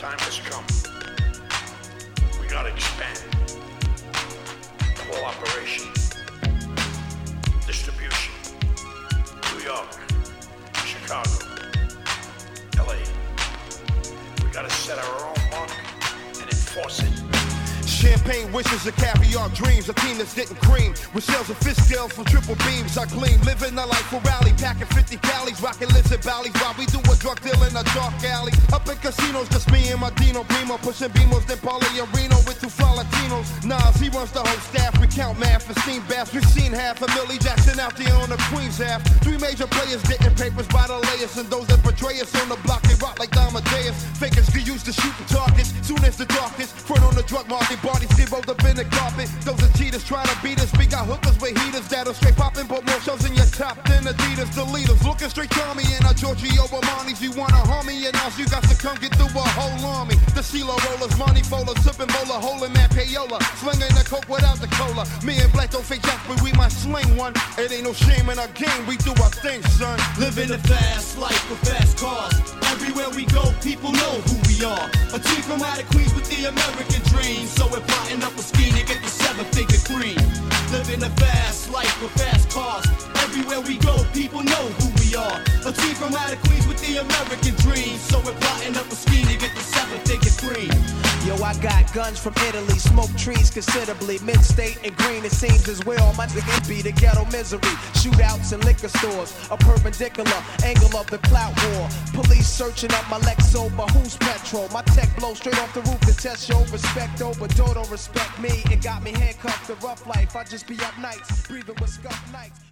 time has come. We gotta expand the whole operation. Distribution. New York, Chicago, LA. We gotta set our own mark and enforce it. Champagne wishes and caviar dreams, a team that's getting cream. With shells of fish scales from triple beams, I gleam. Living a life for rally, packing 50 calories, rocking lizard valleys while we do a drug deal in a dark alley. Up in casinos, just me and my Dino Primo, pushing Beamos, then Paulie and Reno with two Latinos. Nas, he runs the whole staff, we count math and steam baths. We've seen half a Millie Jackson out there on the Queens half. 3 major players getting papers by the layers, and those that betray us on the block, they rock like Amadeus. Fakers get used to shooting targets, soon as the darkest. Front on the drug market, bodies get rolled up in the carpet. Those are cheaters trying to beat us. We got hookers with heaters that'll straight poppin', but more shows in your top than Adidas. The leaders looking straight to me in our Giorgio Armani's. You wanna harm me and now you got to come get through a whole army. The CeeLo rollers, money folders, sipping bowler, holding that payola, slinging the coke without the cola. Me and Black don't fake jack, but we might sling one. It ain't no shame in our game, we do our thing, son. Living a fast life with fast cars. Everywhere we go, people know who we are. A team from out of Queens with the American dream. So we're plotting up a scheme to get the 7-figure cream. Living a fast life with fast cars. Everywhere we go, people know who we are. A team from out of Queens with the American dream. So we're plotting up a scheme to get the 7-figure cream. Yo, I got guns from Italy, smoke trees considerably. Mid-state and green, it seems as well. My niggas be the ghetto misery. Shootouts in liquor stores, a perpendicular angle of the clout war. Police searching up my Lexo, but who's petrol? My tech blow straight off the roof to test your respect over. Don't respect me, it got me handcuffed to rough life. I just be up nights, breathing with scuff nights.